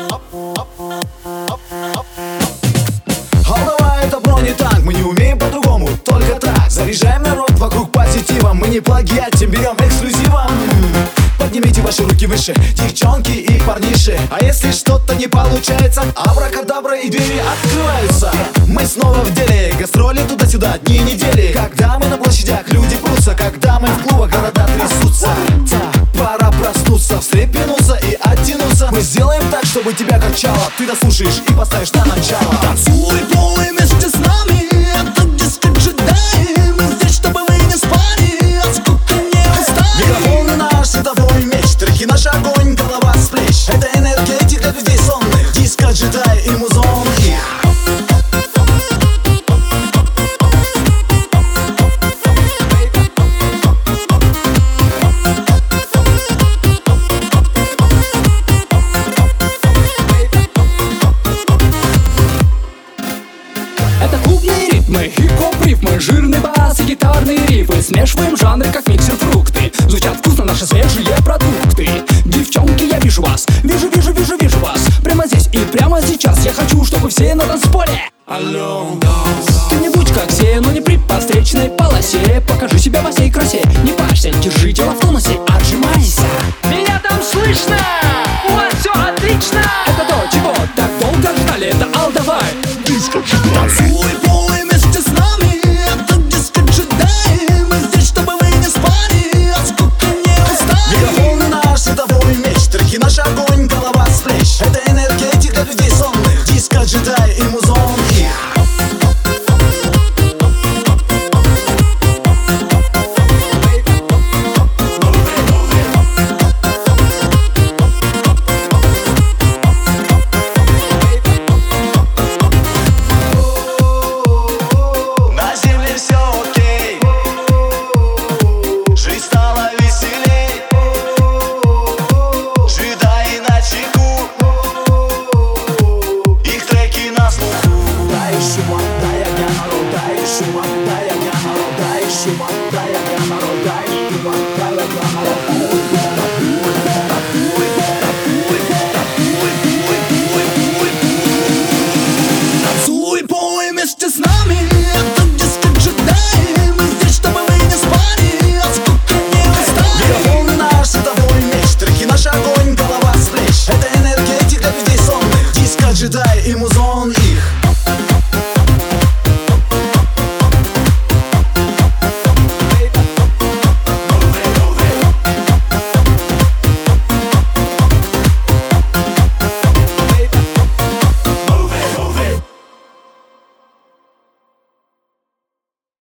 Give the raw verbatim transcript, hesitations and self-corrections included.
Голова — это бронетанк, мы не умеем по-другому, только так. Заряжаем народ вокруг позитивом, мы не плагиатим, берем эксклюзивом. Поднимите ваши руки выше, девчонки и парниши. А если что-то не получается, абракадабра и двери открываются. Мы снова в деле, гастроли туда-сюда, дни и недели. Когда мы на площадях, люди прутся. Когда мы в клубах, города трясутся. Пора проснуться, встрепенуться и оттянуться. Мы сделаем так, чтобы тебя качало. Ты дослушаешь и поставишь на начало. Танцуй полный вместе с нами, это диско джедаи. Мы здесь, чтобы вы не спали, от скуки не устали. Микрофон наш световой меч, треки наш огонь, голова с плеч. Это энергетика людей сонных, диско джедай и музон их. Это клубные ритмы, хип-хоп рифмы, жирный бас и гитарные рифы. Смешиваем жанры, как миксер фрукты. Звучат вкусно наши свежие продукты. Девчонки, я вижу вас, вижу, вижу, вижу, вижу вас. Прямо здесь и прямо сейчас я хочу, чтобы все на танцполе. Ты не будь как все, но не при подстречной полосе. Покажи себя во всей красе, не парься, держи тело в тонусе.